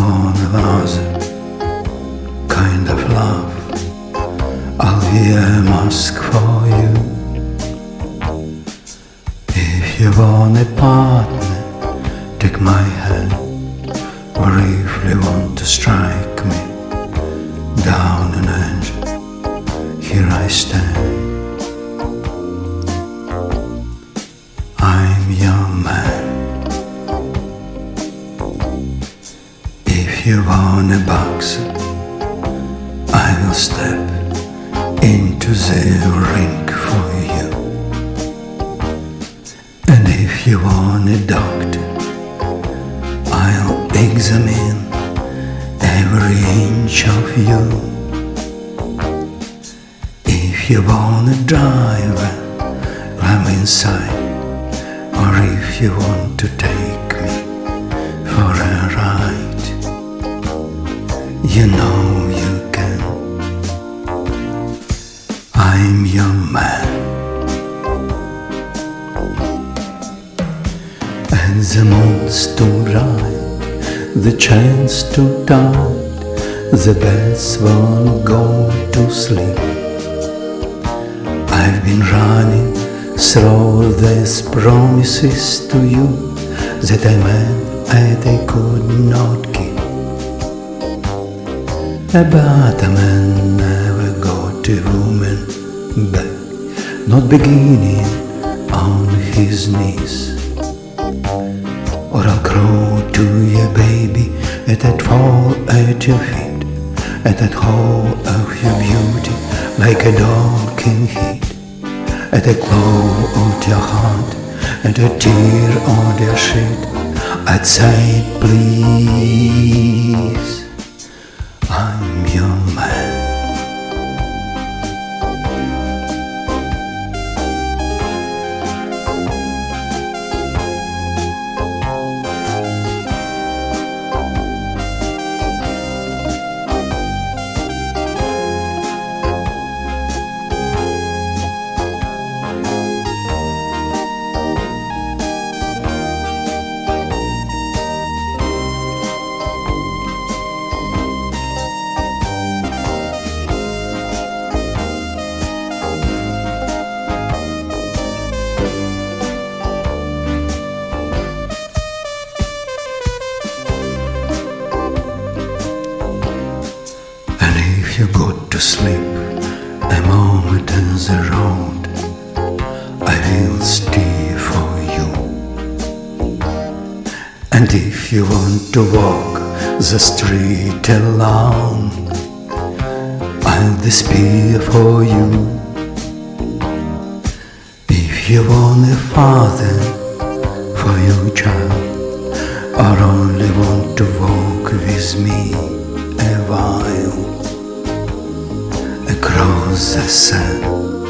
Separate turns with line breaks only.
want another kind of love, I'll be a mask for you. If you want a partner, take my hand, or if you want to strike me down an angel, here I stand. I'm your man. If you want a boxer, I will step into the ring for you. And if you want a doctor, I'll examine every inch of you. If you want a driver, I'm inside. Or if you want to take me for a ride, you know you can. I'm your man. And the moon's too bright, the chance too tight, the beds won't go to sleep. I've been running through these promises to you that I meant and I could not keep. But a man never got a woman back, not beginning on his knees. Or I'll crawl to you, baby, and I'd fall at your feet, and I'd hold of your beauty like a dog in heat. At a glow of your heart and a tear on your sheet, I'd say, please, I'm your man. If you go to sleep a moment on the road, I will stay for you. And if you want to walk the street alone, I'll disappear for you. If you want a father for your child, or only want to walk with me a while across the sand,